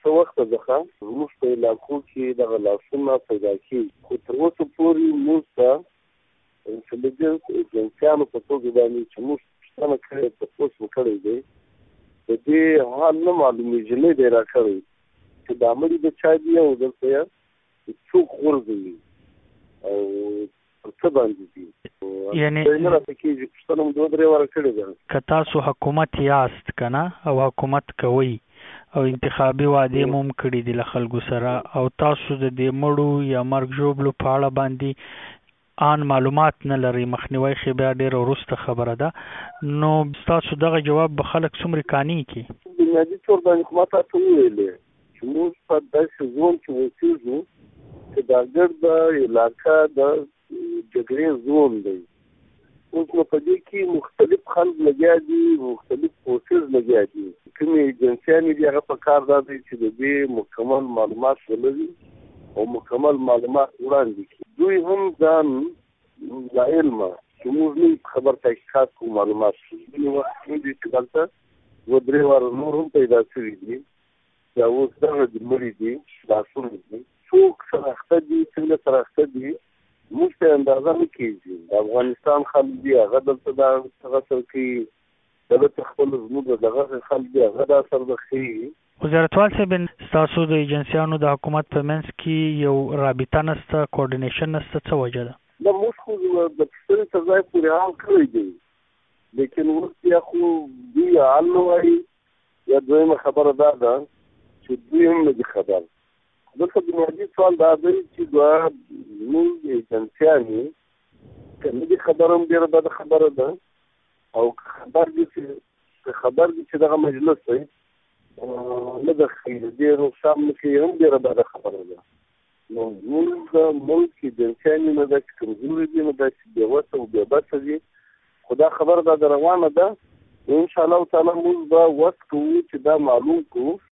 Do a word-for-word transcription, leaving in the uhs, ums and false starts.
څه وخته څخه زموږ په علاقو کې دغه لاسونه پیدا کېږي، خو تر اوسه پورې موږ ته انټلیجنس ایجنسیانو په توګه باندې چې موږ پوښتنه کړې تپوس مو کړی دی، د دې حال نه معلومېږي، نه دی راکړی چې دا مړي د چا دي او دلته یې څوک غورځوي او پر څه باندې دي. یعنې نه راته کېږي، پوښتنه مو دوه درې واره کړې ده. که تاسو حکومت یاست که نه او حکومت کوئ او انتخابي وعدې مو هم کړي دي له خلکو سره او تاسو د دې مړو یا مرګ ژوبلو په اړه باندې آن معلومات نه لرئ، مخنیوی خو بیا ډېره وروسته خبره ده، نو ستاسو دغه جواب به خلک څومره قانع کړي؟ بنیادي طور باندې خو ما تاسو وویلې چې موږ په داسې زون کې اوسېږو چې دا ګرده علاقه د جګړې زون دی. اوس نو په دې کې مختلف خلک لګیا دي، مختلف فورسز لګیا دي. کومې ایجنسیانې دي هغه په کار دا دی چې د دې مکمل معلومات ولري او مکمل معلومات وړاندې کړي. دوی هم ځان لا علمه چې موږ نه خبر تحقیقات کوو معلومات کوو. ځینې وخت کوم دي چې دلته دوه درې واره نور هم پیدا شوي دي، دا اوس دغه مړي دي، لاسونه دي، څوک سره اخته دي، څنګه سره اخته دي، موږ ته اندازه نه کېږي. د افغانستان خلک دي هغه دلته دا هغه سر کوي، دلته خپل زموږ دغه خلک دي هغه دا سر د ښیي. وزارتوال صاحب، ستاسو د ایجنسیانو د حکومت په منځ کې یو رابطه نشته، کوارډینیشن نشته، څه وجه ده؟ دا موږ خو د پوښتنې تر ځای پورې حال کړی دی، لیکن اوس بیا خو دوی حال نه وایي. یا دویمه خبره دا ده چې دوی هم نه دي خبر. دلته بنیادي سوال دا دی چې دوه زموږ ایجنسیانې که نه دي خبر هم ډېره بده خبره ده، او که خبر دي چې خبر دي چې دغه مجلس دی نه د ښیي دې نقصان نه کوي هم ډېره بده خبره ده. نو زموږ د ملک ایجنسیانې نه ده چې کمزوري دي، نه ده چې بېوسه او بېبسه دي، خو دا خبره دا د روانه ده. انشاءالله تعالی موږ به وس کوو چې دا معلوم کوو